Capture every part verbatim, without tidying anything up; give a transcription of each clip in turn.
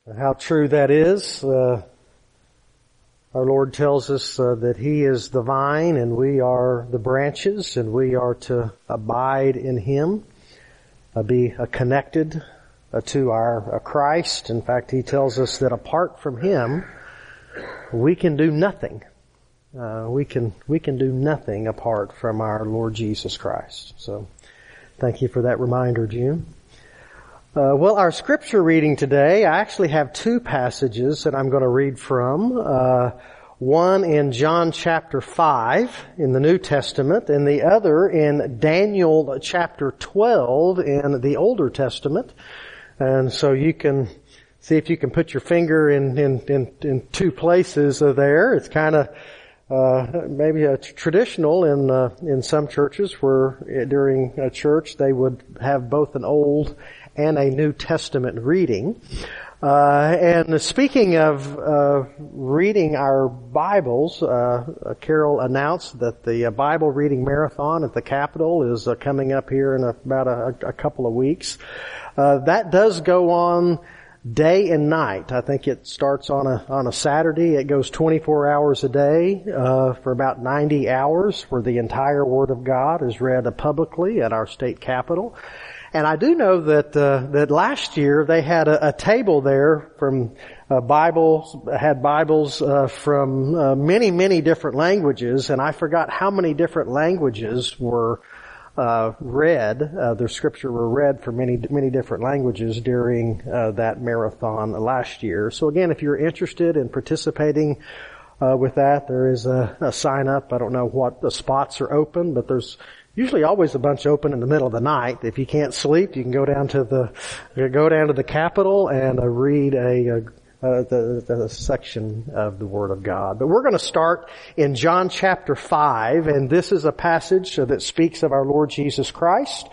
How true that is. Uh, our Lord tells us uh, that He is the vine and we are the branches, and we are to abide in Him, uh, be uh, connected uh, to our uh, Christ. In fact, He tells us that apart from Him, we can do nothing. Uh, we can we can do nothing apart from our Lord Jesus Christ. So, thank you for that reminder, June. Uh, well, our scripture reading today, I actually have two passages that I'm going to read from. Uh, one in John chapter five in the New Testament, and the other in Daniel chapter twelve in the Older Testament. And so you can see if you can put your finger in in in, in two places there. It's kind of Uh, maybe a traditional in uh, in some churches where uh, during a church they would have both an Old and a New Testament reading. Uh, and speaking of uh, reading our Bibles, uh, Carol announced that the uh, Bible reading marathon at the Capitol is uh, coming up here in a, about a, a couple of weeks. Uh, that does go on day and night. I think it starts on a on a Saturday. It goes twenty-four hours a day uh for about ninety hours, where the entire Word of God is read publicly at our state capitol. And I do know that uh, that last year they had a, a table there from uh, Bibles, had Bibles uh, from uh, many many different languages, and I forgot how many different languages were Uh, read, uh, the scripture were read for many, many different languages during uh, that marathon last year. So again, if you're interested in participating uh, with that, there is a, a sign up. I don't know what the spots are open, but there's usually always a bunch open in the middle of the night. If you can't sleep, you can go down to the go down to the Capitol and uh, read a, a Uh, the, the section of the Word of God. But we're going to start in John chapter five, and this is a passage that speaks of our Lord Jesus Christ,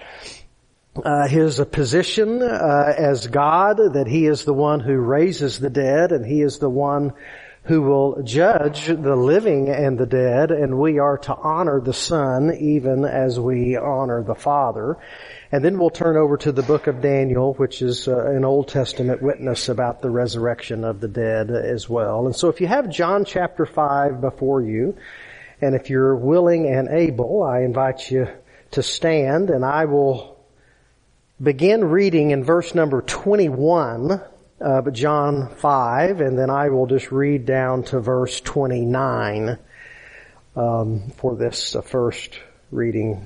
uh, His position uh, as God, that He is the one who raises the dead, and He is the one who will judge the living and the dead, and we are to honor the Son even as we honor the Father. And then we'll turn over to the book of Daniel, which is uh, an Old Testament witness about the resurrection of the dead as well. And so if you have John chapter five before you, and if you're willing and able, I invite you to stand, and I will begin reading in verse number twenty-one of John five, and then I will just read down to verse twenty-nine um, for this uh, first reading.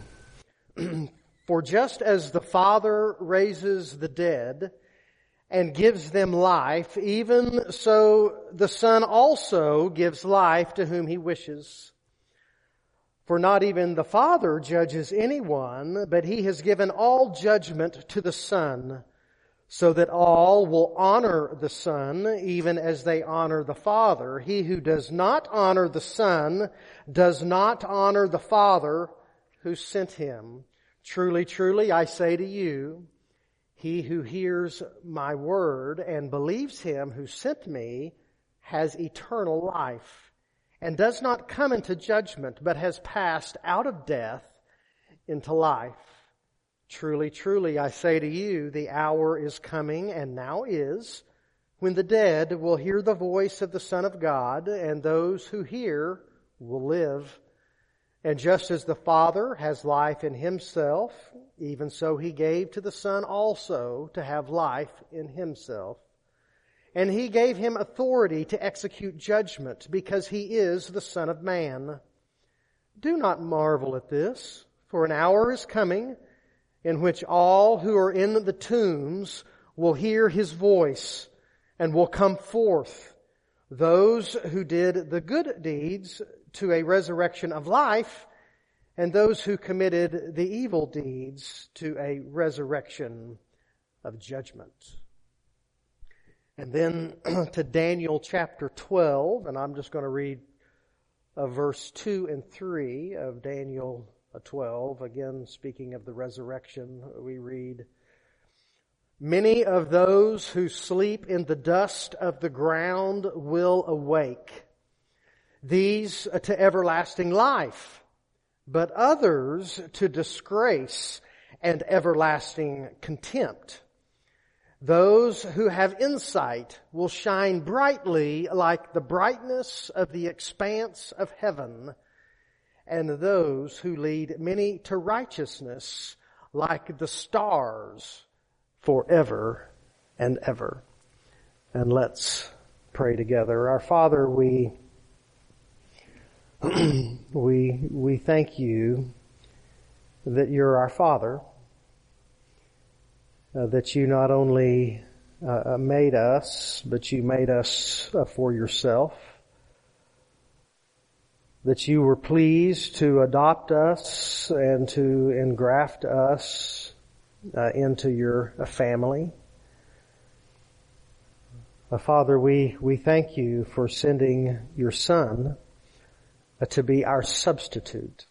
For just as the Father raises the dead and gives them life, even so the Son also gives life to whom He wishes. For not even the Father judges anyone, but He has given all judgment to the Son, so that all will honor the Son, even as they honor the Father. He who does not honor the Son does not honor the Father who sent Him. Truly, truly, I say to you, he who hears my word and believes Him who sent me has eternal life, and does not come into judgment, but has passed out of death into life. Truly, truly, I say to you, the hour is coming, and now is, when the dead will hear the voice of the Son of God, and those who hear will live. And just as the Father has life in Himself, even so He gave to the Son also to have life in Himself. And He gave Him authority to execute judgment, because He is the Son of Man. Do not marvel at this, for an hour is coming in which all who are in the tombs will hear His voice and will come forth, those who did the good deeds to a resurrection of life, and those who committed the evil deeds to a resurrection of judgment. And then to Daniel chapter twelve, and I'm just going to read uh, verse two and three of Daniel twelve. Again, speaking of the resurrection, we read, Many of those who sleep in the dust of the ground will awake, these to everlasting life, but others to disgrace and everlasting contempt. Those who have insight will shine brightly like the brightness of the expanse of heaven, and those who lead many to righteousness like the stars forever and ever. And let's pray together. Our Father, we we we thank you that you're our Father, uh, that you not only uh, made us, but you made us uh, for yourself, that you were pleased to adopt us and to engraft us uh, into your uh, family. Uh, Father, we, we thank you for sending your Son uh, to be our substitute,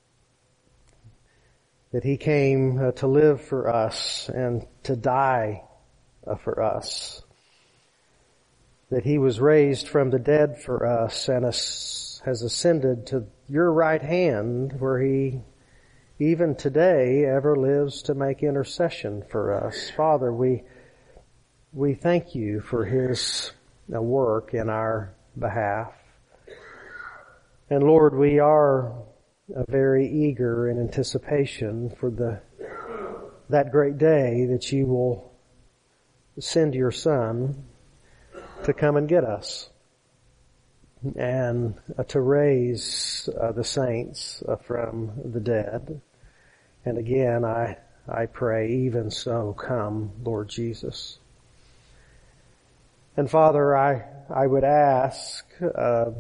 that he came uh, to live for us and to die uh, for us, that he was raised from the dead for us and as, has ascended to your right hand, where he even today ever lives to make intercession for us. Father, we we thank you for his uh, work in our behalf. And Lord, we are uh, very eager in anticipation for the that great day that you will send your Son to come and get us and uh, to raise uh, the saints uh, from the dead. And again, I I pray, even so, come, Lord Jesus. And Father, I I would ask, uh, uh,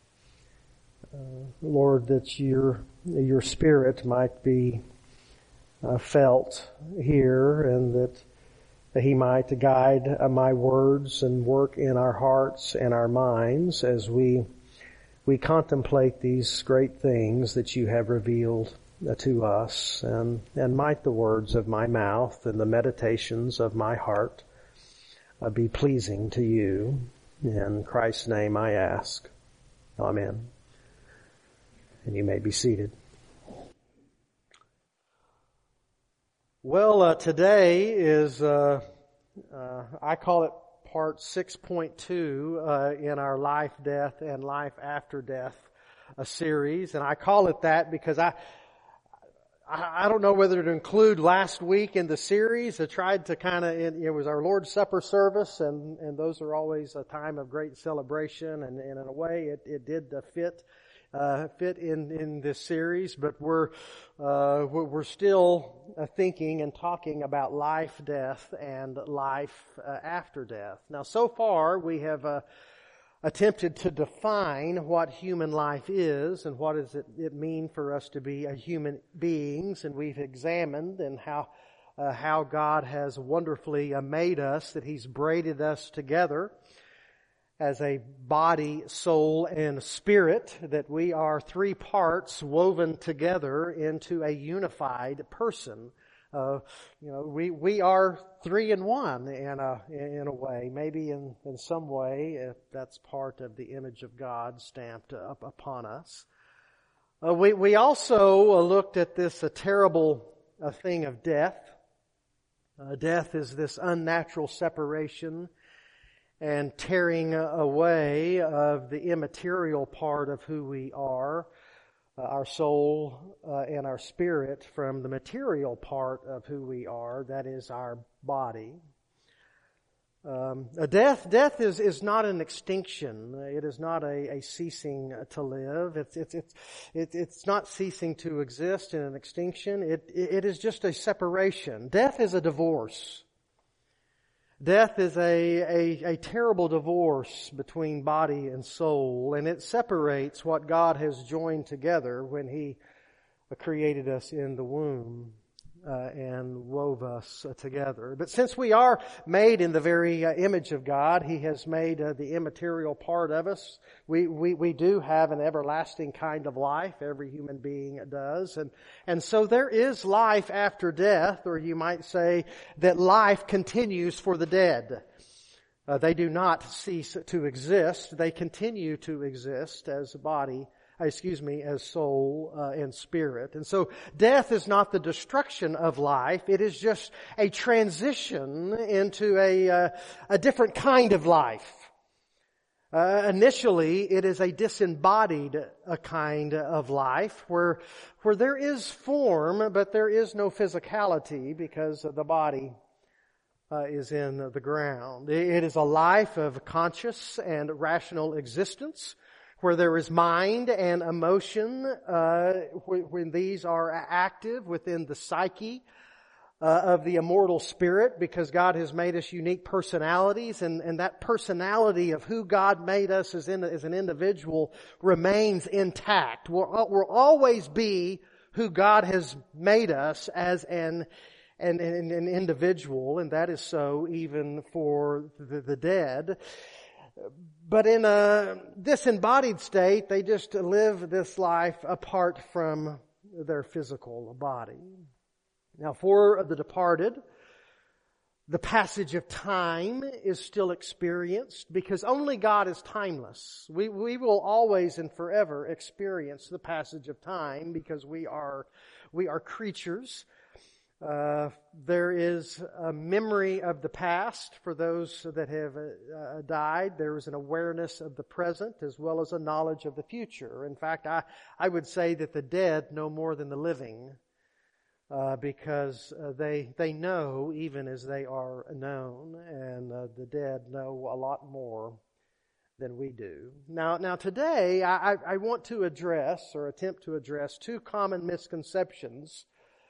Lord, that your your Spirit might be uh, felt here, and that that he might guide uh, my words and work in our hearts and our minds as we we contemplate these great things that you have revealed uh, to us, and and might the words of my mouth and the meditations of my heart uh, be pleasing to you. In Christ's name I ask. Amen. And you may be seated. Well, uh, today is, uh, uh, I call it part six point two uh, in our Life, Death, and Life After Death uh, series. And I call it that because I, I, I don't know whether to include last week in the series. I tried to kind of, it, it was our Lord's Supper service, and, and those are always a time of great celebration, and, and in a way it, it did uh, fit. Uh, fit in, in this series, but we're, uh, we're still uh, thinking and talking about life, death, and life uh, after death. Now, so far we have uh, attempted to define what human life is and what does it, it mean for us to be a human beings, and we've examined and how uh, how God has wonderfully uh, made us, that He's braided us together as a body, soul, and spirit, that we are three parts woven together into a unified person. Uh, you know, we, we are three in one in a, in a way. Maybe in, in some way, if that's part of the image of God stamped up upon us. Uh, we, we also uh, looked at this uh, terrible uh, thing of death. Uh, death is this unnatural separation and tearing away of the immaterial part of who we are, uh, our soul uh, and our spirit, from the material part of who we are, that is our body. Um, a death, death is, is not an extinction. It is not a, a ceasing to live. It's, it's, it's, it, it's not ceasing to exist in an extinction. It, it is just a separation. Death is a divorce. Death is a, a, a terrible divorce between body and soul, and it separates what God has joined together when He created us in the womb uh, and wove us uh, together. But since we are made in the very uh, image of God, He has made uh, the immaterial part of us. We, we, we do have an everlasting kind of life. Every human being does. And, and so there is life after death, or you might say that life continues for the dead. Uh, they do not cease to exist. They continue to exist as body excuse me, as soul uh, and spirit. And so death is not the destruction of life. It is just a transition into a, uh, a different kind of life. Uh, initially, it is a disembodied a kind of life where, where there is form, but there is no physicality because the body uh, is in the ground. It is a life of conscious and rational existence where there is mind and emotion, uh, when these are active within the psyche Uh, of the immortal spirit, because God has made us unique personalities, and, and that personality of who God made us as, in, as an individual remains intact. We'll, we'll always be who God has made us as an, an, an, an individual, and that is so even for the, the dead. But in a disembodied state, they just live this life apart from their physical body. Now, for the departed, the passage of time is still experienced because only God is timeless. We, we will always and forever experience the passage of time because we are, we are creatures. Uh, there is a memory of the past for those that have uh, died. There is an awareness of the present as well as a knowledge of the future. In fact, I, I would say that the dead know more than the living. Uh, because uh, they they know even as they are known, and uh, the dead know a lot more than we do. Now, now today I, I want to address or attempt to address two common misconceptions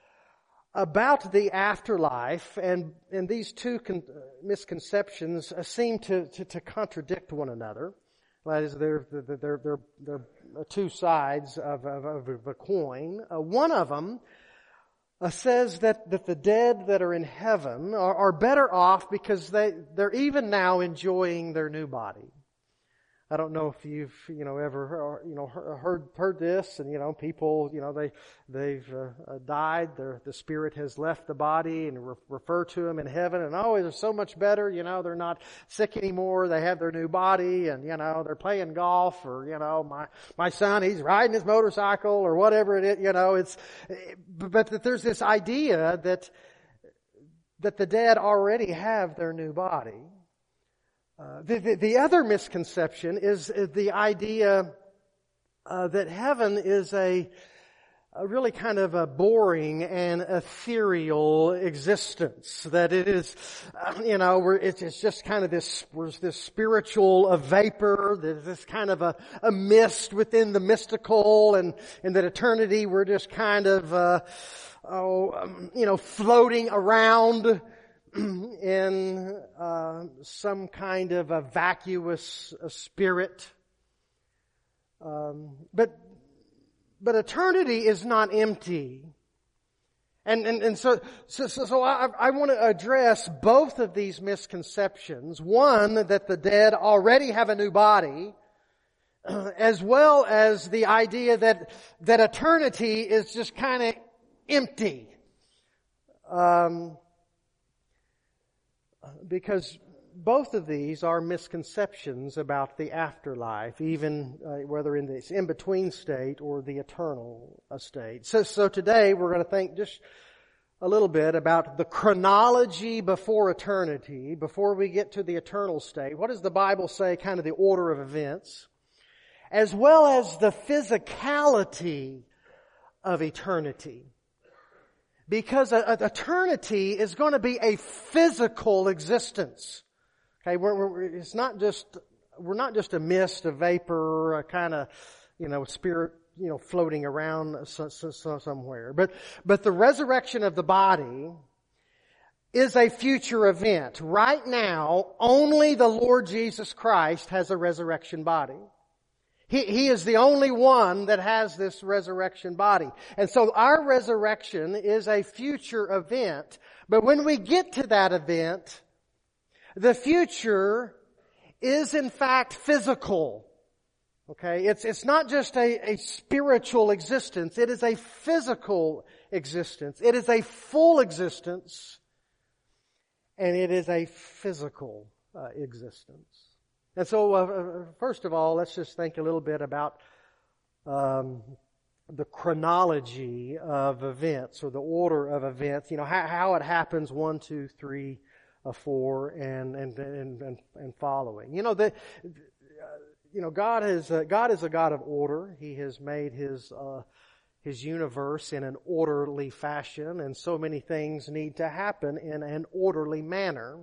about the afterlife, and and these two con- misconceptions uh, seem to, to to contradict one another. That is, they're they're they're they're two sides of of, of a coin. Uh, one of them Uh, says that, that the dead that are in heaven are, are better off because they, they're even now enjoying their new body. I don't know if you've, you know, ever, you know, heard, heard this, and, you know, people, you know, they, they've, uh, died, their, the spirit has left the body, and re- refer to them in heaven, and oh, they're so much better, you know, they're not sick anymore, they have their new body, and, you know, they're playing golf, or, you know, my, my son, he's riding his motorcycle, or whatever it is, you know, it's, but that there's this idea that, that the dead already have their new body. Uh, the, the, the other misconception is, is the idea uh, that heaven is a, a really kind of a boring and ethereal existence. That it is, uh, you know, we're, it's, it's just kind of this, we're this spiritual a vapor. There's this kind of a, a mist within the mystical, and in that eternity we're just kind of, uh, oh, um, you know, floating around in uh, some kind of a vacuous uh, spirit. Um, but but eternity is not empty. And and, and so so, so I, I want to address both of these misconceptions. One, that the dead already have a new body, as well as the idea that that eternity is just kind of empty. Um Because both of these are misconceptions about the afterlife, even uh, whether in this in-between state or the eternal state. So, so today we're going to think just a little bit about the chronology before eternity, before we get to the eternal state. What does the Bible say, kind of the order of events, as well as the physicality of eternity. Because a, a, eternity is going to be a physical existence. Okay, we're, we're, it's not just, we're not just a mist, a vapor, a kind of, you know, spirit, you know, floating around so, so, so somewhere. But, but the resurrection of the body is a future event. Right now, only the Lord Jesus Christ has a resurrection body. He, he is the only one that has this resurrection body. And so our resurrection is a future event. But when we get to that event, the future is in fact physical. Okay? It's, it's not just a, a spiritual existence. It is a physical existence. It is a full existence. And it is a physical uh, existence. And so, uh, first of all, let's just think a little bit about um, the chronology of events or the order of events. You know how, how it happens: one, two, three, uh, four, and and and and, and following. You know the. You know, God is a, God is a God of order. He has made His uh, His universe in an orderly fashion, and so many things need to happen in an orderly manner.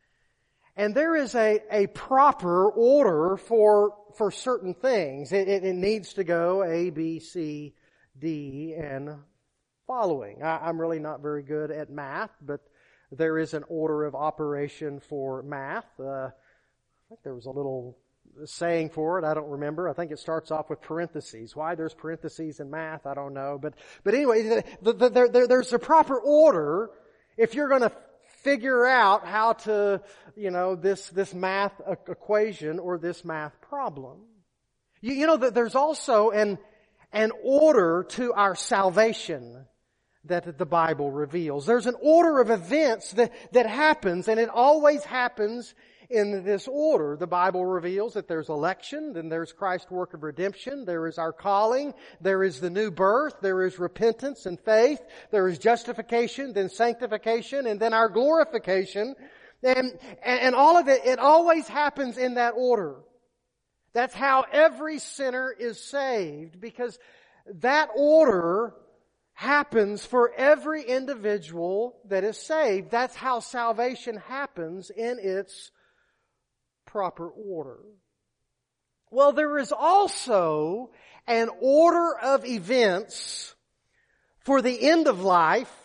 And there is a, a proper order for for certain things. It, it, it needs to go A, B, C, D, and following. I, I'm really not very good at math, but there is an order of operation for math. Uh, I think there was a little saying for it. I don't remember. I think it starts off with parentheses. Why there's parentheses in math, I don't know. But, but anyway, the, the, the, there, there's a proper order if you're going to figure out how to, you know, this, this math equation or this math problem. You, you know that there's also an, an order to our salvation that the Bible reveals. There's an order of events that, that happens, and it always happens in this order. The Bible reveals that there's election, then there's Christ's work of redemption, there is our calling, there is the new birth, there is repentance and faith, there is justification, then sanctification, and then our glorification. And, and all of it, it always happens in that order. That's how every sinner is saved, because that order happens for every individual that is saved. That's how salvation happens in its proper order. Well, there is also an order of events for the end of life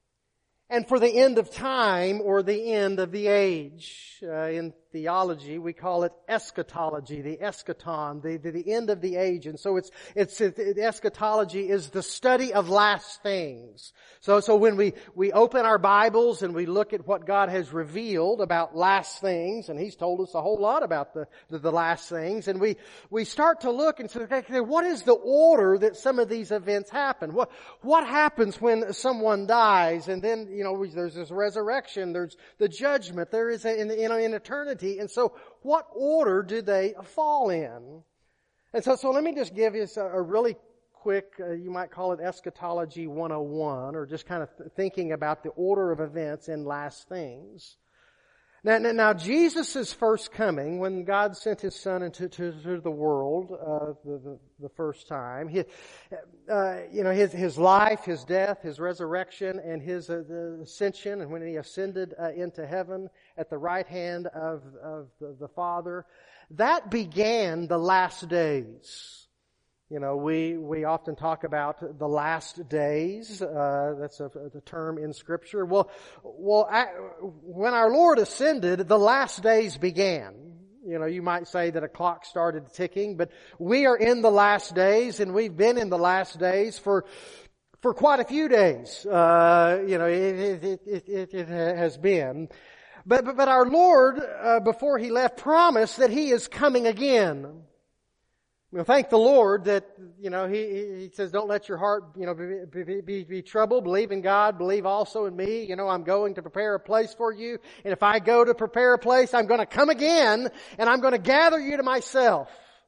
and for the end of time or the end of the age. Uh, in theology, we call it eschatology, the eschaton, the, the, the end of the age. And so it's, it's, it, it, eschatology is the study of last things. So, so when we, we open our Bibles and we look at what God has revealed about last things, and He's told us a whole lot about the, the, the last things, and we, we start to look and say, okay, what is the order that some of these events happen? What, what happens when someone dies? And then, you know, there's this resurrection, there's the judgment, there is a, in, in, in eternity. And so what order do they fall in? And so, so let me just give you a, a really quick, uh, you might call it eschatology one oh one, or just kind of th- thinking about the order of events in last things. Now, now, now Jesus' first coming, when God sent His Son into to, to the world uh, the, the, the first time, he, uh, you know, His His life, His death, His resurrection, and His uh, the ascension, and when He ascended uh, into heaven at the right hand of, of the, the Father, that began the last days. You know, we, we often talk about the last days. Uh, that's a, a term in Scripture. Well, well, I, when our Lord ascended, the last days began. You know, you might say that a clock started ticking, but we are in the last days, and we've been in the last days for, for quite a few days. Uh, you know, it, it, it, it, it has been. But, but, but our Lord, uh, before He left, promised that He is coming again. Well, thank the Lord that, you know, He, He says, don't let your heart, you know, be, be, be, be troubled. Believe in God. Believe also in me. You know, I'm going to prepare a place for you. And if I go to prepare a place, I'm going to come again and I'm going to gather you to myself.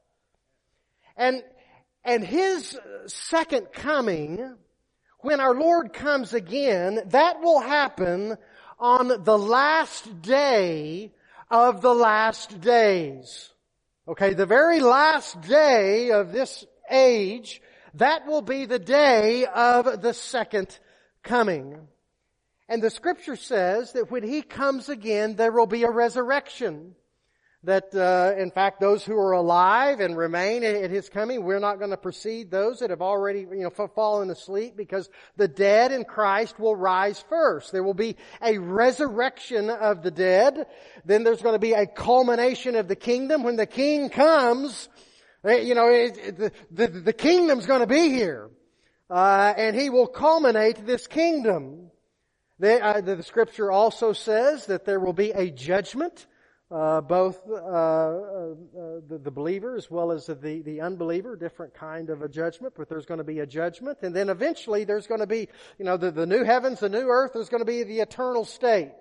And, and His second coming, when our Lord comes again, that will happen on the last day of the last days. Okay, the very last day of this age, that will be the day of the second coming. And the Scripture says that when He comes again, there will be a resurrection. That, uh, in fact, those who are alive and remain at His coming, we're not going to precede those that have already, you know, fallen asleep, because the dead in Christ will rise first. There will be a resurrection of the dead. Then there's going to be a culmination of the kingdom. When the King comes, you know, it, it, the, the, the kingdom's going to be here. Uh, and He will culminate this kingdom. The, uh, the, the Scripture also says that there will be a judgment. Uh, both uh, uh, the, the believer as well as the, the unbeliever, different kind of a judgment, but there's going to be a judgment. And then eventually there's going to be, you know, the, the new heavens, the new earth, there's going to be the eternal state.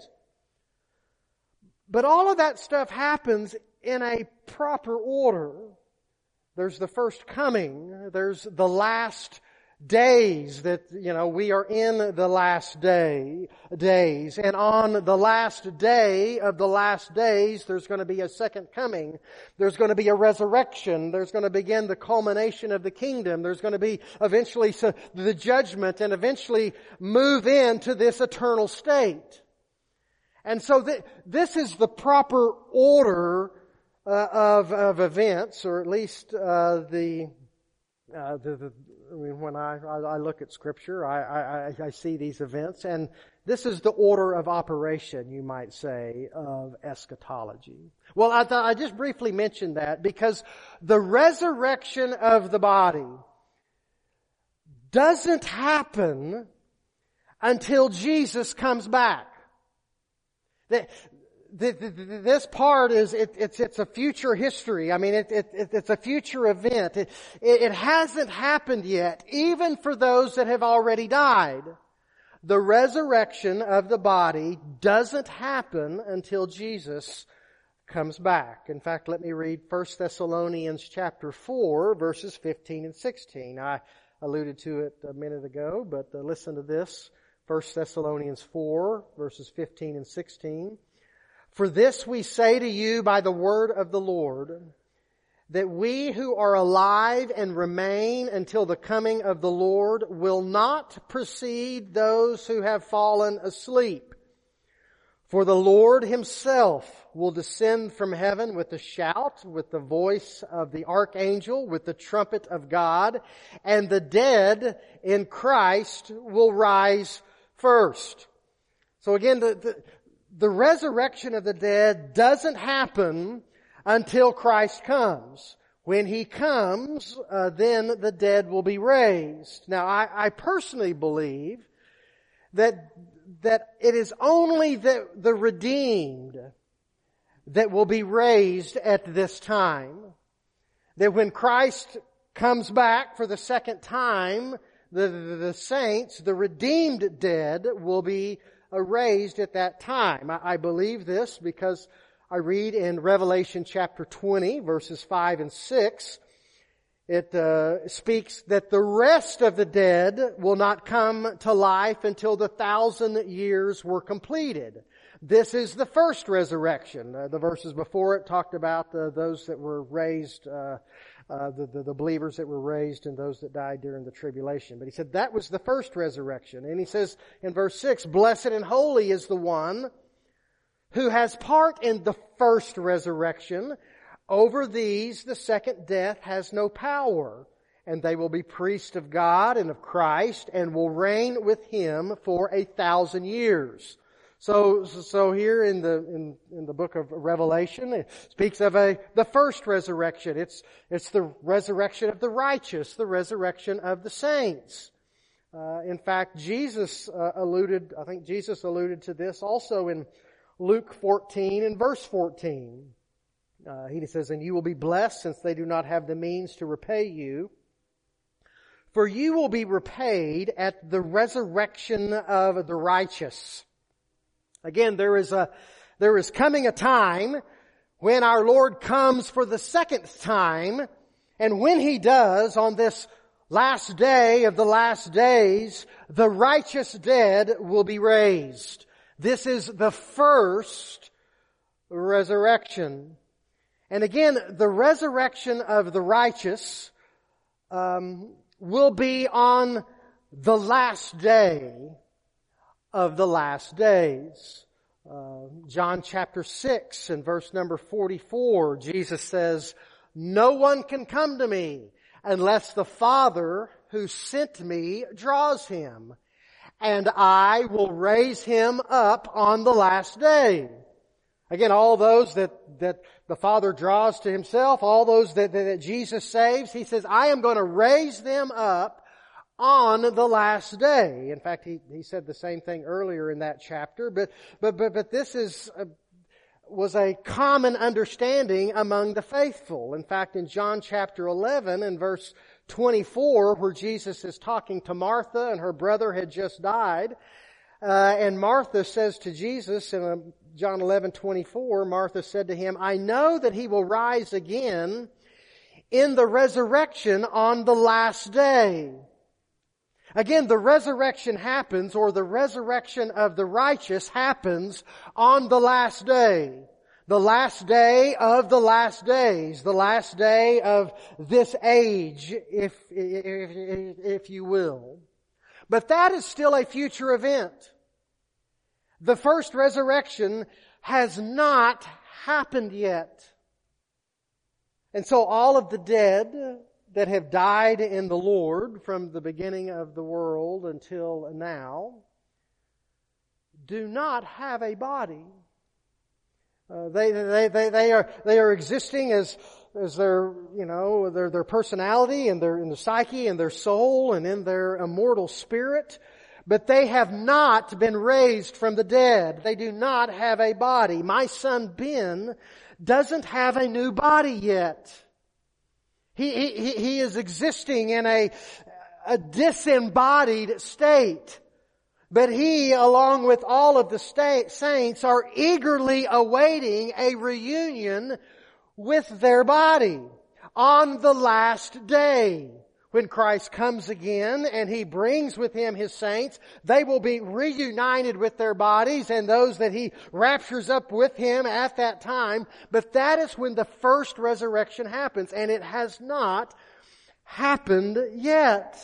But all of that stuff happens in a proper order. There's the first coming. There's the last days that, you know, we are in the last day, days. And on the last day of the last days, there's going to be a second coming. There's going to be a resurrection. There's going to begin the culmination of the kingdom. There's going to be eventually the judgment and eventually move into this eternal state. And so th- this is the proper order uh, of, of events, or at least uh, the, uh, the, the I mean, when I, I, I look at Scripture, I, I, I see these events, and this is the order of operation, you might say, of eschatology. Well, I thought I just briefly mentioned that because the resurrection of the body doesn't happen until Jesus comes back. The, the, the, this part is, it, it's, it's a future history. I mean, it, it, it's a future event. It, it, it hasn't happened yet, even for those that have already died. The resurrection of the body doesn't happen until Jesus comes back. In fact, let me read First Thessalonians chapter four, verses fifteen and sixteen. I alluded to it a minute ago, but uh, listen to this. First Thessalonians four, verses fifteen and sixteen. For this we say to you by the word of the Lord, that we who are alive and remain until the coming of the Lord will not precede those who have fallen asleep. For the Lord Himself will descend from heaven with a shout, with the voice of the archangel, with the trumpet of God, and the dead in Christ will rise first. So again, the, the, the resurrection of the dead doesn't happen until Christ comes. When He comes, uh, then the dead will be raised. Now, I, I personally believe that that it is only the, the redeemed that will be raised at this time. That when Christ comes back for the second time, the, the, the saints, the redeemed dead, will be raised at that time. I, I believe this because I read in Revelation chapter twenty, verses five and six, it uh, speaks that the rest of the dead will not come to life until the thousand years were completed. This is the first resurrection. Uh, the verses before it talked about uh, those that were raised, uh, uh, the, the, the believers that were raised and those that died during the tribulation. But he said that was the first resurrection. And he says in verse six, blessed and holy is the one who has part in the first resurrection. Over these the second death has no power, and they will be priests of God and of Christ, and will reign with Him for a thousand years. So, so here in the in, in the book of Revelation, it speaks of a the first resurrection. It's it's the resurrection of the righteous, the resurrection of the saints. Uh, in fact, Jesus uh, alluded. I think Jesus alluded to this also in Luke fourteen and verse fourteen. Uh, he says, and you will be blessed since they do not have the means to repay you. For you will be repaid at the resurrection of the righteous. Again, there is a, there is coming a time when our Lord comes for the second time. And when He does, on this last day of the last days, the righteous dead will be raised. This is the first resurrection. And again, the resurrection of the righteous um, will be on the last day of the last days. Uh, John chapter six and verse number forty-four, Jesus says, no one can come to me unless the Father who sent me draws him, and I will raise him up on the last day. Again, all those that, that the Father draws to Himself, all those that, that, that Jesus saves, He says, I am going to raise them up on the last day. In fact, He, he said the same thing earlier in that chapter, but, but, but, but this is, a, was a common understanding among the faithful. In fact, in John chapter eleven and verse twenty-four, where Jesus is talking to Martha and her brother had just died, uh, and Martha says to Jesus in a John eleven twenty-four, Martha said to Him, I know that He will rise again in the resurrection on the last day. Again, the resurrection happens, or the resurrection of the righteous happens on the last day. The last day of the last days. The last day of this age, if, if, if you will. But that is still a future event. The first resurrection has not happened yet. And so all of the dead that have died in the Lord from the beginning of the world until now do not have a body. Uh, they, they, they, they are, they are existing as, as their, you know, their, their personality and their, in the psyche and their soul and in their immortal spirit. But they have not been raised from the dead. They do not have a body. My son Ben doesn't have a new body yet. He, he, he is existing in a, a disembodied state. But he, along with all of the state, saints, are eagerly awaiting a reunion with their body on the last day. When Christ comes again and He brings with Him His saints, they will be reunited with their bodies and those that He raptures up with Him at that time. But that is when the first resurrection happens, and it has not happened yet.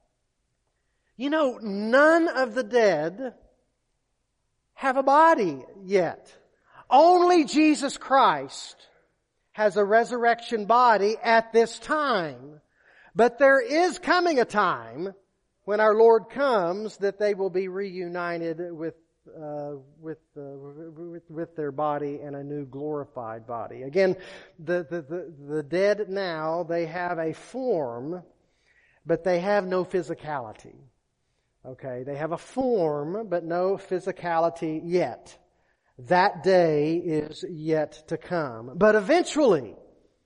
You know, none of the dead have a body yet. Only Jesus Christ has a resurrection body at this time. But there is coming a time when our Lord comes that they will be reunited with uh, with, uh, with with their body and a new glorified body. Again, the, the the the dead now, they have a form, but they have no physicality. Okay, they have a form, but no physicality yet. That day is yet to come. But eventually,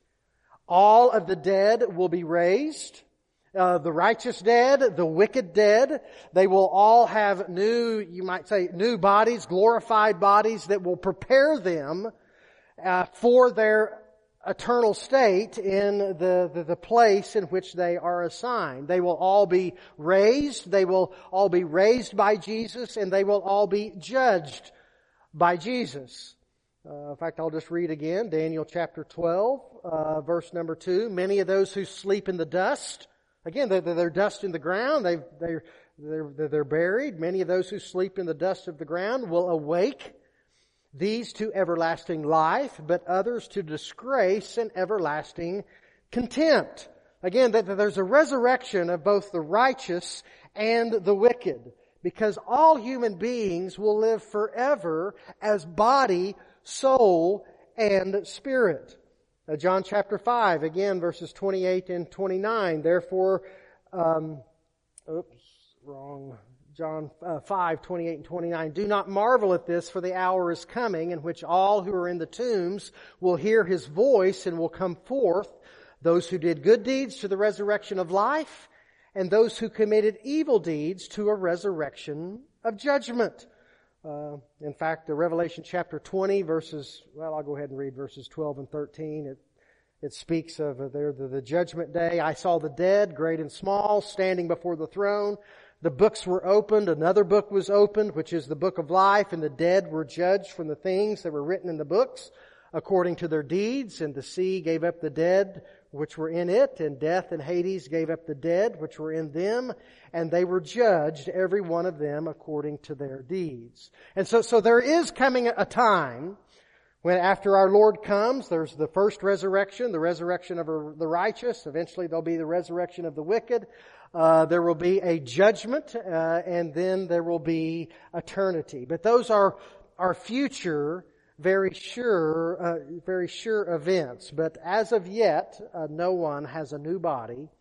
all of the dead will be raised. Uh, the righteous dead, the wicked dead, they will all have new, you might say, new bodies, glorified bodies that will prepare them uh, for their eternal state in the, the, the place in which they are assigned. They will all be raised. They will all be raised by Jesus, and they will all be judged by Jesus. Uh, in fact, I'll just read again, Daniel chapter twelve, uh, verse number two. Many of those who sleep in the dust, again, they're, they're dust in the ground, they've, they're, they're, they're buried. Many of those who sleep in the dust of the ground will awake, these to everlasting life, but others to disgrace and everlasting contempt. Again, that there's a resurrection of both the righteous and the wicked, because all human beings will live forever as body, soul, and spirit. Uh, John chapter five, again, verses twenty-eight and twenty-nine. Therefore, um, oops, wrong. John uh, five, twenty-eight and twenty-nine. Do not marvel at this, for the hour is coming in which all who are in the tombs will hear His voice and will come forth, those who did good deeds to the resurrection of life, and those who committed evil deeds to a resurrection of judgment. Uh, in fact, the Revelation chapter twenty, verses, well, I'll go ahead and read verses twelve and thirteen. It, it speaks of uh, there the, the judgment day. I saw the dead, great and small, standing before the throne. The books were opened. Another book was opened, which is the book of life, and the dead were judged from the things that were written in the books according to their deeds. And the sea gave up the dead which were in it, and death and Hades gave up the dead which were in them, and they were judged, every one of them, according to their deeds. And so, so there is coming a time when after our Lord comes, there's the first resurrection, the resurrection of the righteous. Eventually there'll be the resurrection of the wicked. Uh, there will be a judgment, uh, and then there will be eternity. But those are, are future, very sure, uh, very sure events. But as of yet, uh, no one has a new body,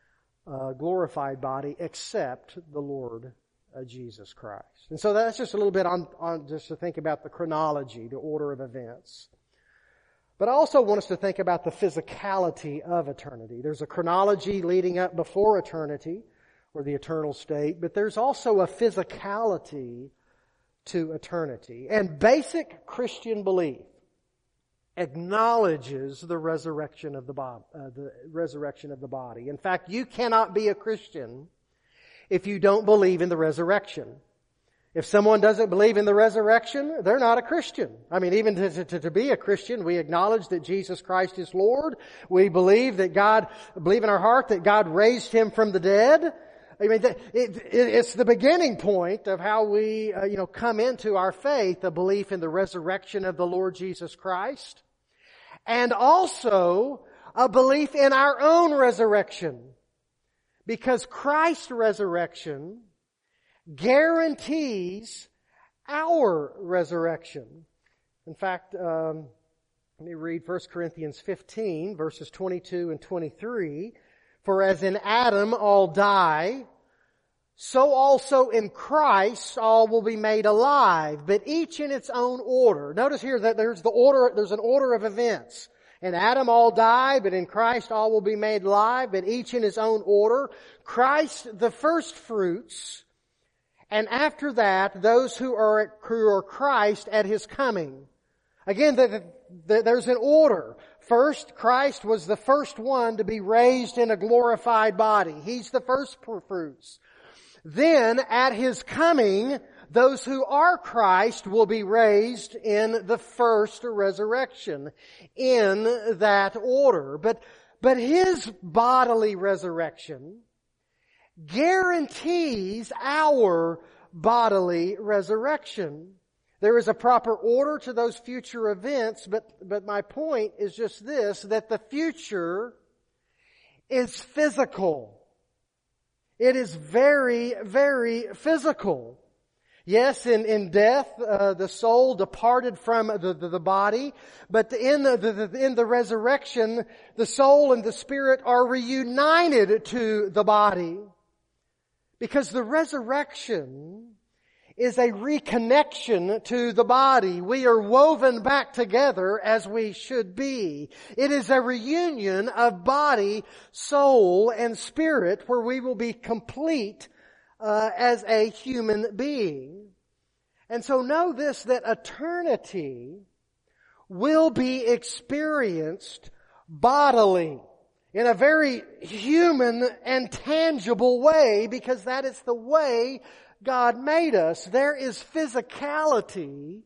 a glorified body, except the Lord uh, Jesus Christ. And so that's just a little bit on, on just to think about the chronology, the order of events. But I also want us to think about the physicality of eternity. There's a chronology leading up before eternity, or the eternal state, but there's also a physicality to eternity. And basic Christian belief acknowledges the resurrection of the, bo- uh, the resurrection of the body. In fact, you cannot be a Christian if you don't believe in the resurrection. If someone doesn't believe in the resurrection, they're not a Christian. I mean, even to, to, to be a Christian, we acknowledge that Jesus Christ is Lord. We believe that God, believe in our heart that God raised Him from the dead. I mean, it, it, it's the beginning point of how we, uh, you know, come into our faith, a belief in the resurrection of the Lord Jesus Christ, and also a belief in our own resurrection, because Christ's resurrection guarantees our resurrection. In fact, um, let me read First Corinthians fifteen, verses twenty-two and twenty-three. For as in Adam all die, so also in Christ all will be made alive, but each in its own order. Notice here that there's the order, there's an order of events. In Adam all die, but in Christ all will be made alive, but each in his own order. Christ the first fruits, and after that, those who are, at, who are Christ at His coming. Again, the, the, there's an order. First, Christ was the first one to be raised in a glorified body. He's the first fruits. Then, at His coming, those who are Christ will be raised in the first resurrection, in that order. But, but His bodily resurrection guarantees our bodily resurrection. There is a proper order to those future events, but, but my point is just this, that the future is physical. It is very, very physical. Yes, in, in death, uh, the soul departed from the, the, the body, but in the, the, in the resurrection, the soul and the spirit are reunited to the body. Because the resurrection is a reconnection to the body. We are woven back together as we should be. It is a reunion of body, soul, and spirit where we will be complete uh, as a human being. And so know this, that eternity will be experienced bodily, in a very human and tangible way, because that is the way God made us. There is physicality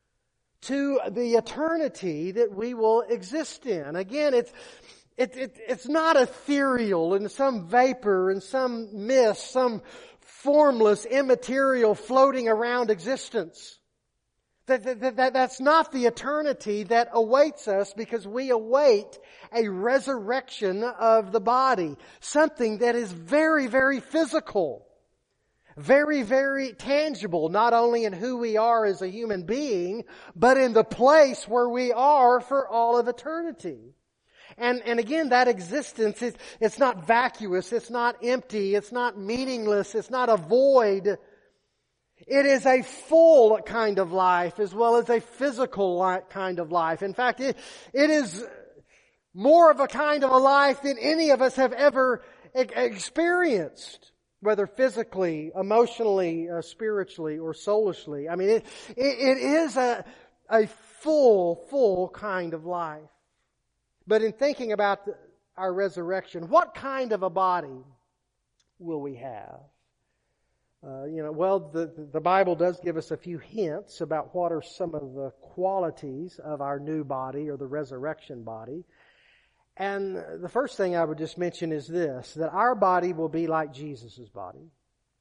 to the eternity that we will exist in. Again, it's it, it, it's not ethereal in some vapor and some mist, some formless, immaterial floating around existence. That, that, that, that's not the eternity that awaits us, because we await a resurrection of the body. Something that is very, very physical. Very, very tangible, not only in who we are as a human being, but in the place where we are for all of eternity. And, and again, that existence is, it's not vacuous, it's not empty, it's not meaningless, it's not a void. It is a full kind of life as well as a physical kind of life. In fact, it, it is more of a kind of a life than any of us have ever experienced, whether physically, emotionally, uh, spiritually, or soulishly. I mean, it, it, it is a, a full, full kind of life. But in thinking about the, our resurrection, what kind of a body will we have? Uh, you know, well, the, the Bible does give us a few hints about what are some of the qualities of our new body or the resurrection body. And the first thing I would just mention is this, that our body will be like Jesus' body.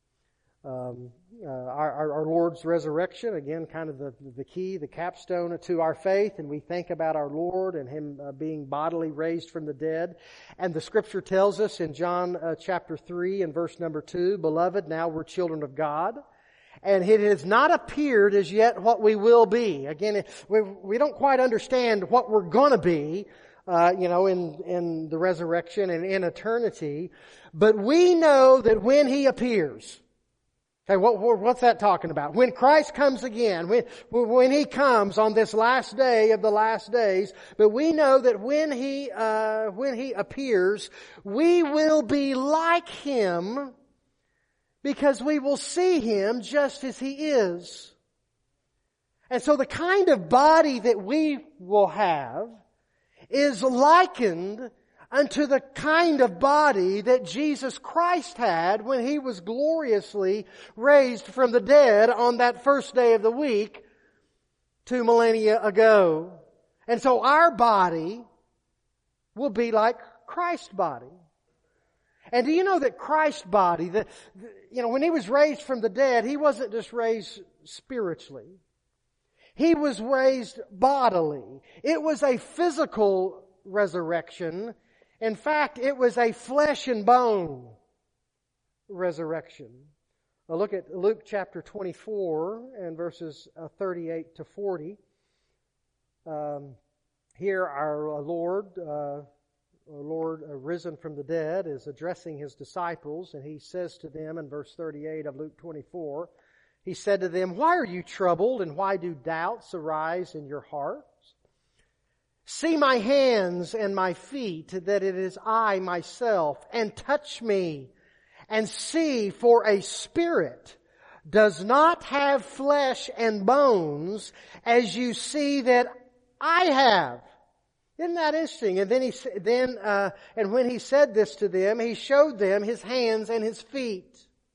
Um, uh, our, our, our Lord's resurrection, again, kind of the, the key, the capstone to our faith, and we think about our Lord and Him uh, being bodily raised from the dead. And the Scripture tells us in John uh, chapter three and verse number two, Beloved, now we're children of God, and it has not appeared as yet what we will be. Again, we, we don't quite understand what we're going to be, Uh, you know, in, in the resurrection and in eternity. But we know that when He appears, okay, what, what's that talking about? When Christ comes again, when, when He comes on this last day of the last days, but we know that when He, uh, when He appears, we will be like Him because we will see Him just as He is. And so the kind of body that we will have is likened unto the kind of body that Jesus Christ had when He was gloriously raised from the dead on that first day of the week two millennia ago. And so our body will be like Christ's body. And do you know that Christ's body, the, the, you know, when He was raised from the dead, He wasn't just raised spiritually. He was raised bodily. It was a physical resurrection. In fact, it was a flesh and bone resurrection. Now look at Luke chapter twenty-four and verses thirty-eight to forty. Um, here our Lord, uh, our Lord uh, risen from the dead, is addressing His disciples, and He says to them in verse thirty-eight of Luke twenty-four, He said to them, "Why are you troubled, and why do doubts arise in your hearts? See my hands and my feet, that it is I myself, and touch me, and see, for a spirit does not have flesh and bones, as you see that I have." Isn't that interesting? And then he then uh, and when He said this to them, He showed them His hands and His feet.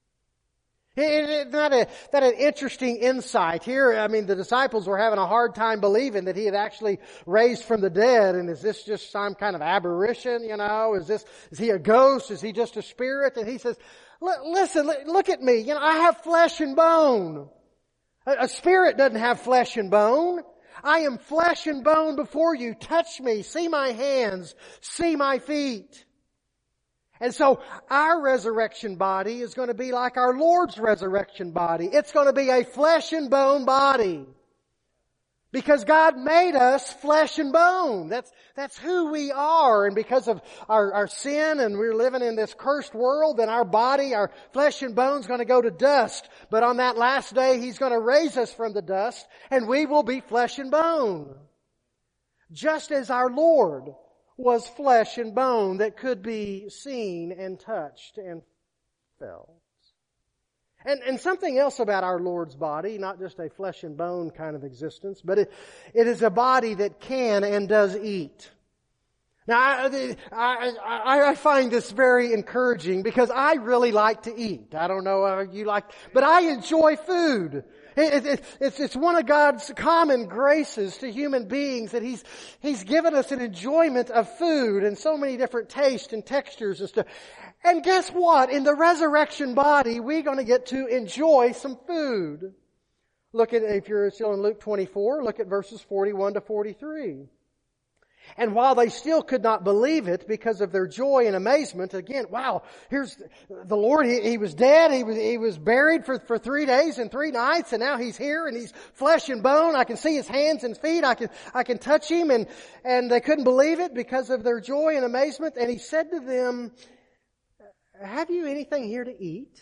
Isn't that, a, that an interesting insight here? I mean, the disciples were having a hard time believing that He had actually raised from the dead. And is this just some kind of aberration? You know, is this, is He a ghost? Is He just a spirit? And He says, listen, look at me. You know, I have flesh and bone. A, a spirit doesn't have flesh and bone. I am flesh and bone before you. Touch me. See my hands. See my feet. And so our resurrection body is going to be like our Lord's resurrection body. It's going to be a flesh and bone body. Because God made us flesh and bone. That's, that's who we are. And because of our, our sin and we're living in this cursed world, then our body, our flesh and bone is going to go to dust. But on that last day, He's going to raise us from the dust and we will be flesh and bone. Just as our Lord was flesh and bone that could be seen and touched and felt. And, and something else about our Lord's body, not just a flesh and bone kind of existence, but it, it is a body that can and does eat. Now, I, I, I find this very encouraging because I really like to eat. I don't know how you like, but I enjoy food. It, it, it's, it's one of God's common graces to human beings that He's, He's given us an enjoyment of food and so many different tastes and textures and stuff. And guess what? In the resurrection body, we're going to get to enjoy some food. Look at, if you're still in Luke twenty-four, look at verses forty-one to forty-three. And while they still could not believe it because of their joy and amazement, again, wow, here's the Lord, He, he was dead, He was, He was buried for, for three days and three nights, and now He's here and He's flesh and bone. I can see His hands and feet, I can, I can touch Him, and, and they couldn't believe it because of their joy and amazement. And He said to them, "Have you anything here to eat?"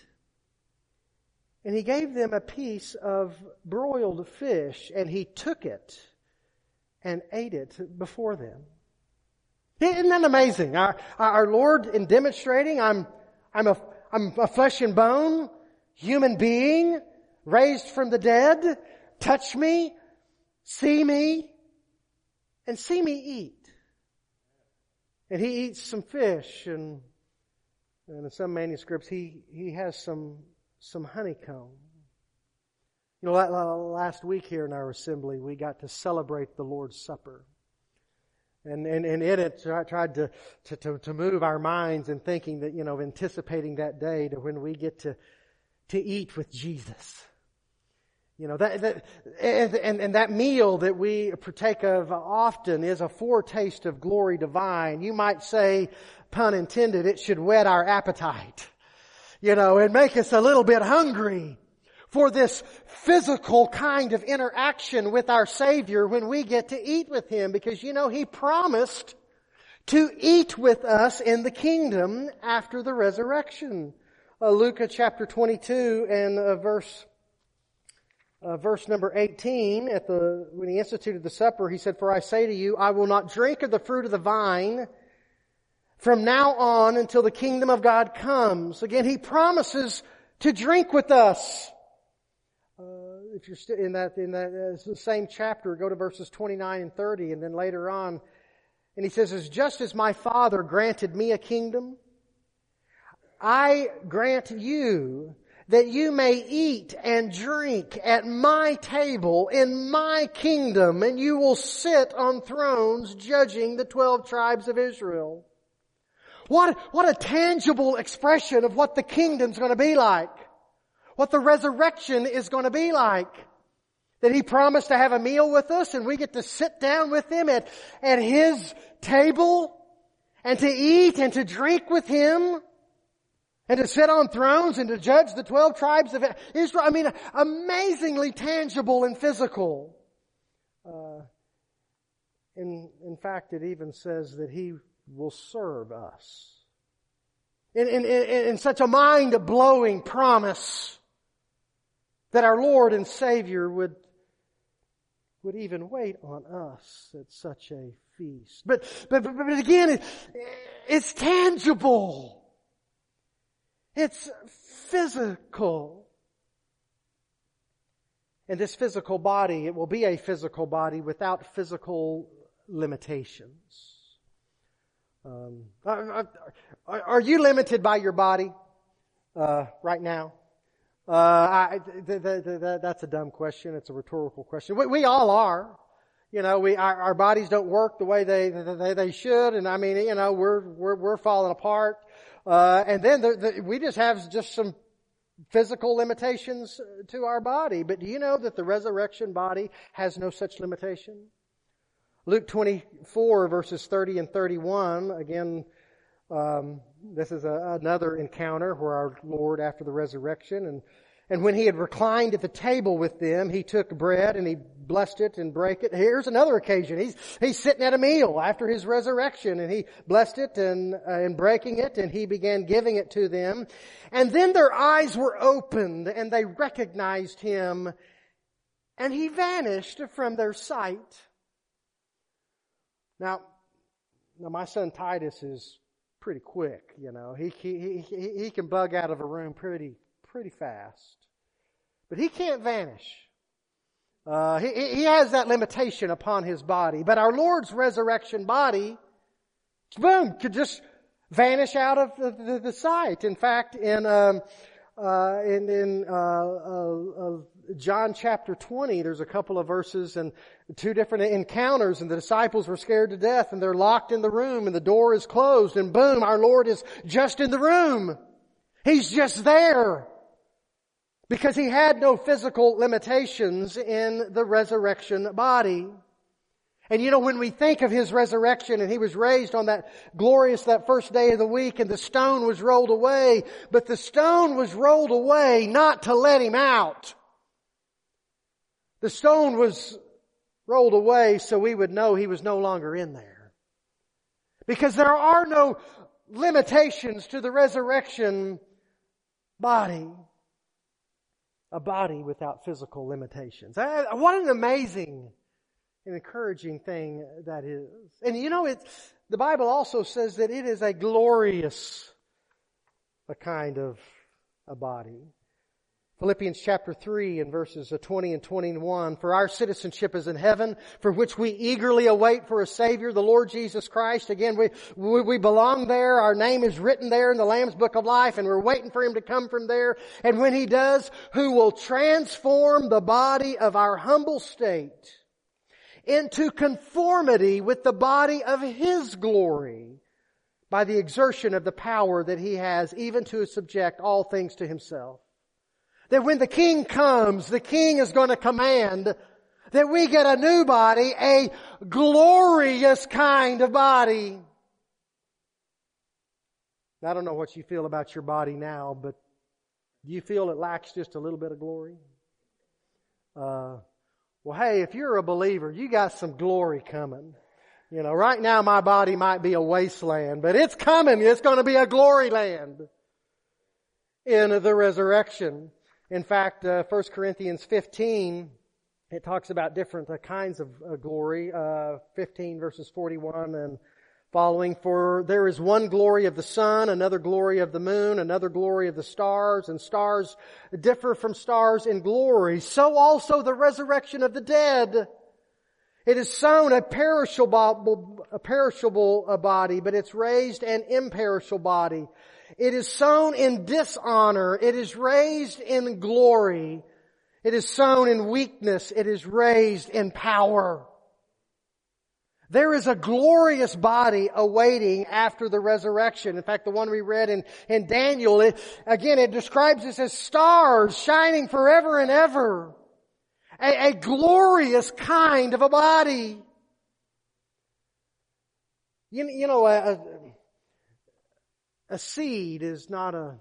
And He gave them a piece of broiled fish, and He took it and ate it before them. Isn't that amazing? Our, our Lord, in demonstrating, I'm, I'm a, I'm a flesh and bone human being raised from the dead. Touch me, see me, and see me eat. And He eats some fish, and, and in some manuscripts, He, He has some, some honeycomb. You know, last week here in our assembly, we got to celebrate the Lord's Supper. And, and, and in it, I tried to, to, to move our minds in thinking that, you know, anticipating that day to when we get to, to eat with Jesus. You know, that, that, and, and that meal that we partake of often is a foretaste of glory divine. You might say, pun intended, it should whet our appetite. You know, and make us a little bit hungry for this physical kind of interaction with our Savior when we get to eat with Him. Because, you know, He promised to eat with us in the kingdom after the resurrection. Uh, Luke chapter twenty-two and uh, verse uh, verse number eighteen, at the when He instituted the supper, He said, "For I say to you, I will not drink of the fruit of the vine from now on until the kingdom of God comes." Again, He promises to drink with us. Uh, if you're still in that, in that uh, same chapter, go to verses twenty-nine and thirty, and then later on, and he says, "As just as my Father granted me a kingdom, I grant you that you may eat and drink at my table in my kingdom, and you will sit on thrones judging the twelve tribes of Israel." What, what a tangible expression of what the kingdom's going to be like. What the resurrection is going to be like. That He promised to have a meal with us, and we get to sit down with Him at, at His table, and to eat and to drink with Him, and to sit on thrones and to judge the twelve tribes of Israel. I mean, amazingly tangible and physical. Uh, in, in fact, it even says that He will serve us. In, in, in, in such a mind-blowing promise that our Lord and Savior would, would even wait on us at such a feast. But, but, but, but again, it, it's tangible. It's physical. And this physical body, it will be a physical body without physical limitations. Um, are, are, are you limited by your body uh, right now? Uh, I, th- th- th- th- that's a dumb question. It's a rhetorical question. We, we all are. You know, we our, our bodies don't work the way they they, they should, and I mean, you know, we're we're we're falling apart. Uh, and then the, the, we just have just some physical limitations to our body. But do you know that the resurrection body has no such limitation? Luke twenty-four verses thirty and thirty-one, again, um, this is a, another encounter where our Lord, after the resurrection, and, and when He had reclined at the table with them, He took bread and He blessed it and brake it. Here's another occasion. He's, he's sitting at a meal after His resurrection, and He blessed it and, uh, and breaking it, and He began giving it to them. And then their eyes were opened and they recognized Him, and He vanished from their sight. Now, now my son Titus is pretty quick, you know. He, he, he, he can bug out of a room pretty, pretty fast. But he can't vanish. Uh, he, he has that limitation upon His body. But our Lord's resurrection body, boom, could just vanish out of the, the, the sight. In fact, in, um, uh, in, in, uh, uh, uh, John chapter twenty, there's a couple of verses and two different encounters, and the disciples were scared to death, and they're locked in the room, and the door is closed, and boom, our Lord is just in the room. He's just there. Because He had no physical limitations in the resurrection body. And you know, when we think of His resurrection, and He was raised on that glorious, that first day of the week, and the stone was rolled away, but the stone was rolled away not to let Him out. The stone was rolled away so we would know He was no longer in there. Because there are no limitations to the resurrection body. A body without physical limitations. What an amazing and encouraging thing that is. And you know, it's, the Bible also says that it is a glorious a kind of a body. Philippians chapter three and verses twenty and twenty-one, "For our citizenship is in heaven, for which we eagerly await for a Savior, the Lord Jesus Christ." Again, we, we, we belong there. Our name is written there in the Lamb's Book of Life, and we're waiting for Him to come from there. And when He does, who will transform the body of our humble state into conformity with the body of His glory by the exertion of the power that He has even to subject all things to Himself. That when the King comes, the King is going to command that we get a new body, a glorious kind of body. I don't know what you feel about your body now, but do you feel it lacks just a little bit of glory? Uh, well, hey, if you're a believer, you got some glory coming. You know, right now my body might be a wasteland, but it's coming. It's going to be a glory land in the resurrection. In fact, uh, First Corinthians fifteen, it talks about different uh, kinds of uh, glory. Uh, fifteen verses forty-one and following, for there is one glory of the sun, another glory of the moon, another glory of the stars, and stars differ from stars in glory. So also the resurrection of the dead. It is sown a perishable, a perishable body, but it's raised an imperishable body. It is sown in dishonor. It is raised in glory. It is sown in weakness. It is raised in power. There is a glorious body awaiting after the resurrection. In fact, the one we read in, in Daniel, it, again, it describes this as stars shining forever and ever. A, a glorious kind of a body. You, you know, a, a, a seed is not a,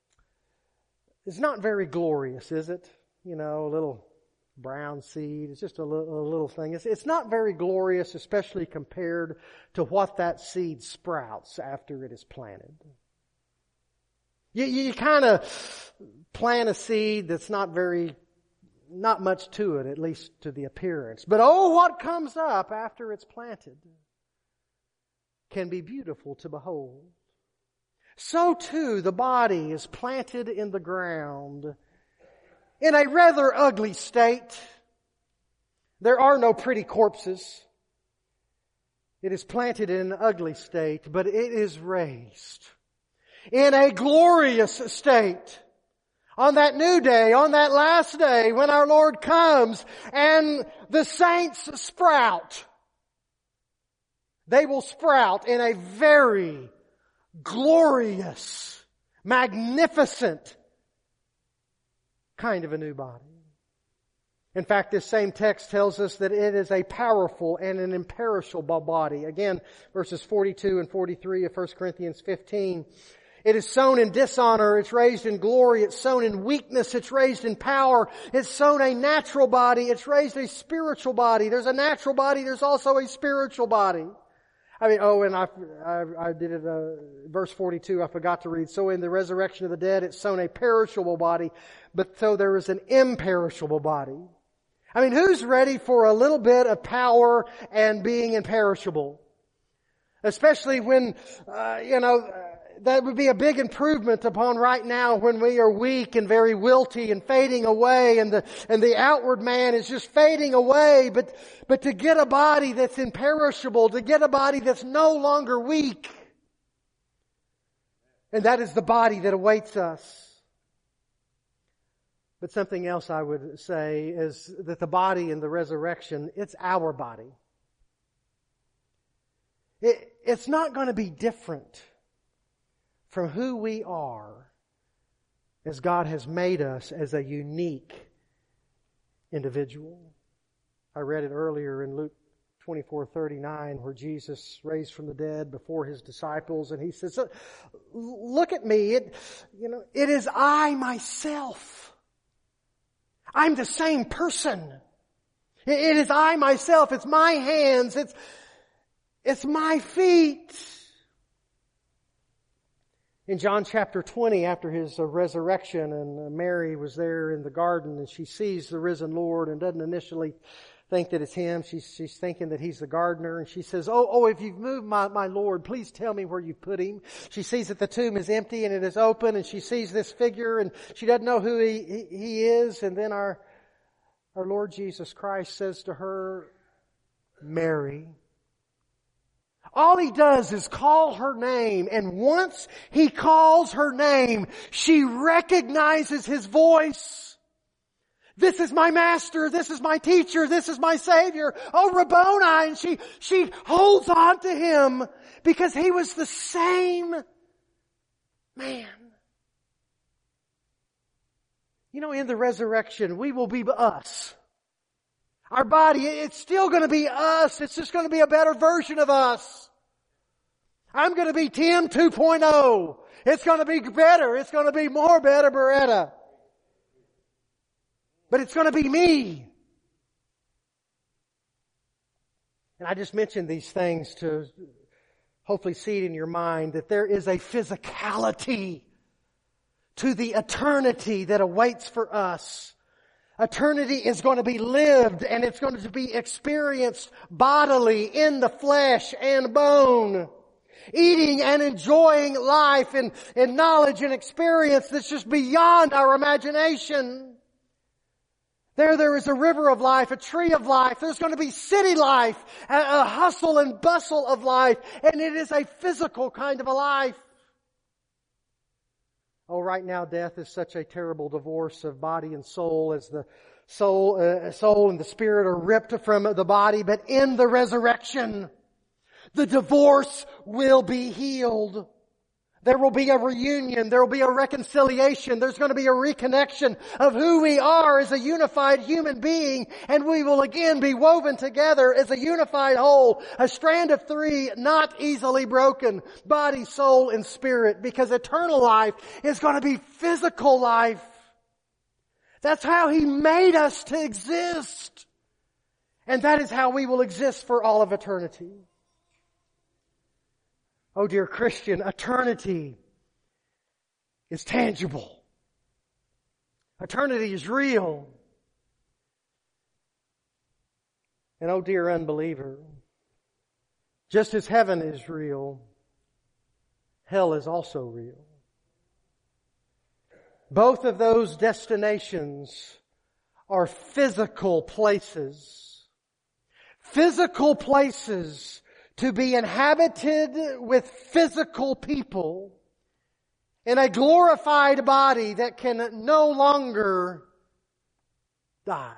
is not very glorious, is it? You know, a little brown seed. It's just a little, a little thing. It's, it's not very glorious, especially compared to what that seed sprouts after it is planted. You, you kind of plant a seed that's not very, not much to it, at least to the appearance. But oh, what comes up after it's planted can be beautiful to behold. So too, the body is planted in the ground in a rather ugly state. There are no pretty corpses. It is planted in an ugly state, but it is raised in a glorious state. On that new day, on that last day, when our Lord comes and the saints sprout, they will sprout in a very glorious, magnificent kind of a new body. In fact, this same text tells us that it is a powerful and an imperishable body. Again, verses forty-two and forty-three of First Corinthians fifteen. It is sown in dishonor, it's raised in glory. It's sown in weakness, it's raised in power. It's sown a natural body, it's raised a spiritual body. There's a natural body, there's also a spiritual body. I mean, oh, and I, I, I did it, uh, verse forty-two, I forgot to read. So in the resurrection of the dead, it's sown a perishable body, but so there is an imperishable body. I mean, who's ready for a little bit of power and being imperishable? Especially when, uh, you know, uh, that would be a big improvement upon right now when we are weak and very wilty and fading away, and the, and the outward man is just fading away. But, but to get a body that's imperishable, to get a body that's no longer weak, and that is the body that awaits us. But something else I would say is that the body in the resurrection, it's our body. It, it's not going to be different from who we are as God has made us as a unique individual. I read it earlier in Luke twenty-four thirty-nine where Jesus raised from the dead before His disciples, and He says, look at me, it, you know, it is I myself. I'm the same person. It is I myself. It's my hands. It's, it's my feet. In John chapter twenty, after His resurrection, and Mary was there in the garden, and she sees the risen Lord and doesn't initially think that it's Him. She's, she's thinking that He's the gardener, and she says, oh, oh, if you've moved my, my Lord, please tell me where you put Him. She sees that the tomb is empty and it is open, and she sees this figure, and she doesn't know who he, he, he is. And then our, our Lord Jesus Christ says to her, Mary. All He does is call her name, and once He calls her name, she recognizes His voice. This is my master, this is my teacher, this is my Savior. Oh, Rabboni! And she, she holds on to Him because He was the same man. You know, in the resurrection, we will be us. Our body, it's still going to be us. It's just going to be a better version of us. I'm going to be Tim two point oh. It's going to be better. It's going to be more better, Beretta. But it's going to be me. And I just mentioned these things to hopefully see it in your mind that there is a physicality to the eternity that awaits for us. Eternity is going to be lived, and it's going to be experienced bodily in the flesh and bone. eating and enjoying life and, and knowledge and experience that's just beyond our imagination. There, there is a river of life, a tree of life. There's going to be city life, a, a hustle and bustle of life, and it is a physical kind of a life. Oh, right now death is such a terrible divorce of body and soul as the soul, uh, soul and the spirit are ripped from the body, but in the resurrection, the divorce will be healed. There will be a reunion. There will be a reconciliation. There's going to be a reconnection of who we are as a unified human being. And we will again be woven together as a unified whole. A strand of three, not easily broken. Body, soul, and spirit. Because eternal life is going to be physical life. That's how He made us to exist. And that is how we will exist for all of eternity. Oh, dear Christian, eternity is tangible. Eternity is real. And oh, dear unbeliever, just as heaven is real, hell is also real. Both of those destinations are physical places. Physical places to be inhabited with physical people in a glorified body that can no longer die.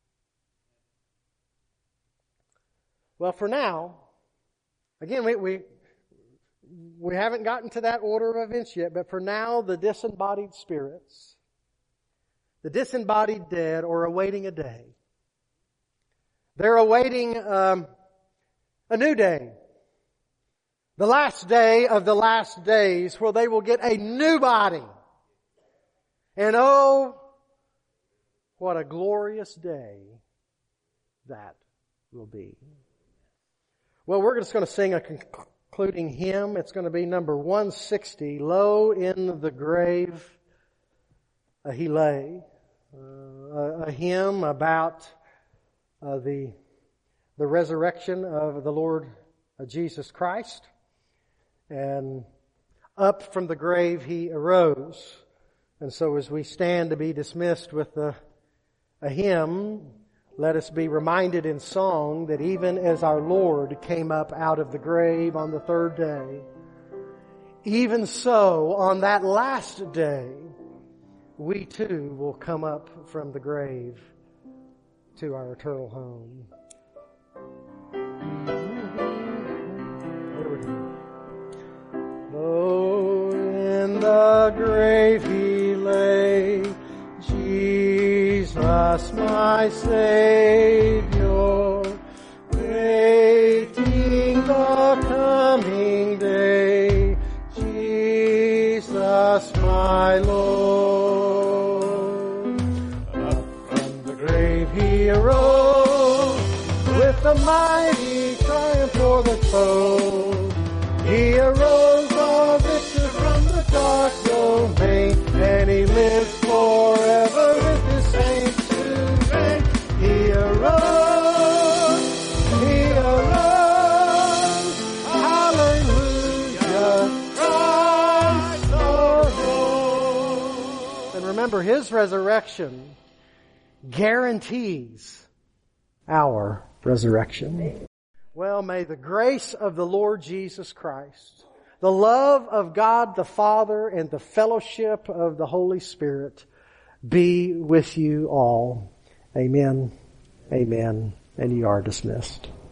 Well, for now, again, we, we, we haven't gotten to that order of events yet, but for now, the disembodied spirits, the disembodied dead are awaiting a day. They're awaiting um, a new day. The last day of the last days where they will get a new body. And oh, what a glorious day that will be. Well, we're just going to sing a concluding hymn. It's going to be number one sixty, Low in the Grave uh, He Lay. Uh, a, a hymn about uh, the the resurrection of the Lord Jesus Christ. And up from the grave He arose. And so as we stand to be dismissed with a, a hymn, let us be reminded in song that even as our Lord came up out of the grave on the third day, even so on that last day, we too will come up from the grave to our eternal home. Low in the grave He lay, Jesus my Savior, waiting the coming day, Jesus my Lord. Up from the grave He arose, with a mighty triumph for the foe. He arose a victor from the dark domain, and He lives forever with His saints to reign. He arose, He arose, hallelujah, Christ arose. And remember, His resurrection guarantees our resurrection. Well, may the grace of the Lord Jesus Christ, the love of God the Father, and the fellowship of the Holy Spirit be with you all. Amen. Amen. And you are dismissed.